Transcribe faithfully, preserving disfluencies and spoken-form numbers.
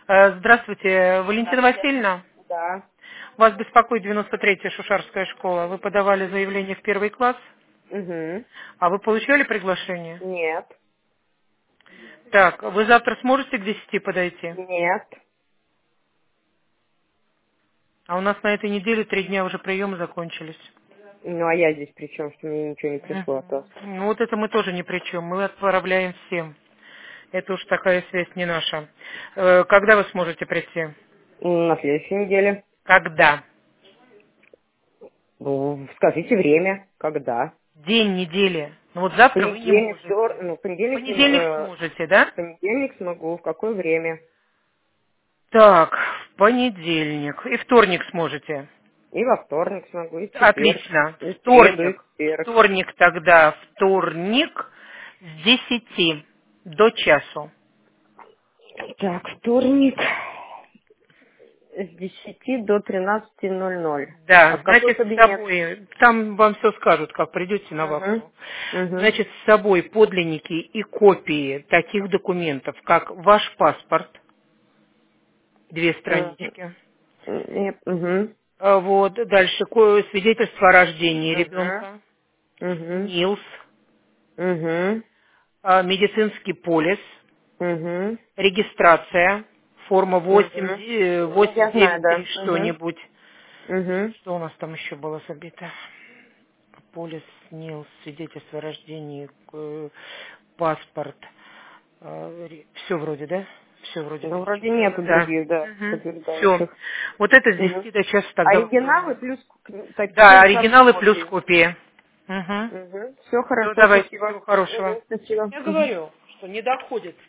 Э, Здравствуйте, Валентина Васильевна. Да. Вас беспокоит девяносто третья Шушарская школа. Вы подавали заявление в первый класс, Угу. а вы получали приглашение? Нет. Так, вы завтра сможете к десяти подойти? Нет. А у нас на этой неделе три дня уже приемы закончились. Ну, а я здесь при чем, что мне ничего не пришло от вас? Мгм. Ну вот это мы тоже ни при чем. Мы отправляем всем. Это уж такая связь не наша. Э, Когда вы сможете прийти? На следующей неделе. Когда? Ну, скажите время. Когда? День недели. Ну вот завтра вы не Понедельник, втор... можете. ну, В понедельник, понедельник э, сможете, да? понедельник смогу. В какое время? Так, в понедельник. И вторник сможете. И во вторник смогу, и в четверг, Отлично. и в среду, и Вторник. в четверг. Вторник тогда. Вторник с десяти до часу. Так, вторник с десяти до тринадцати ноль ноль. А Да, в какой значит, с кабинет? собой, там вам все скажут, как придете на Угу. вахту. Угу. Значит, с собой подлинники и копии таких документов, как ваш паспорт, две странички. Угу. А Вот, дальше ко- свидетельство о рождении Угу. ребенка, Угу. НИЛС, Угу. а, медицинский полис, Угу. регистрация, форма восемь, Угу. де- Я восемь знаю, девять три да. Угу. что-нибудь. Угу. Что у нас там еще было забито? Полис, НИЛС, свидетельство о рождении, э, паспорт. Все вроде, да? Все вроде Ну, вроде перечислила, нету да. других, да, Все. подтверждающих. Вот это с Угу. десяти до часа тогда в Оригиналы вторник. плюс к- так- те Да, же самые оригиналы плюс копии. копии. Угу. Угу. Все Все, хорошо, давайте, спасибо. всего хорошего. Угу. Спасибо. Я Угу. говорю, что не доходит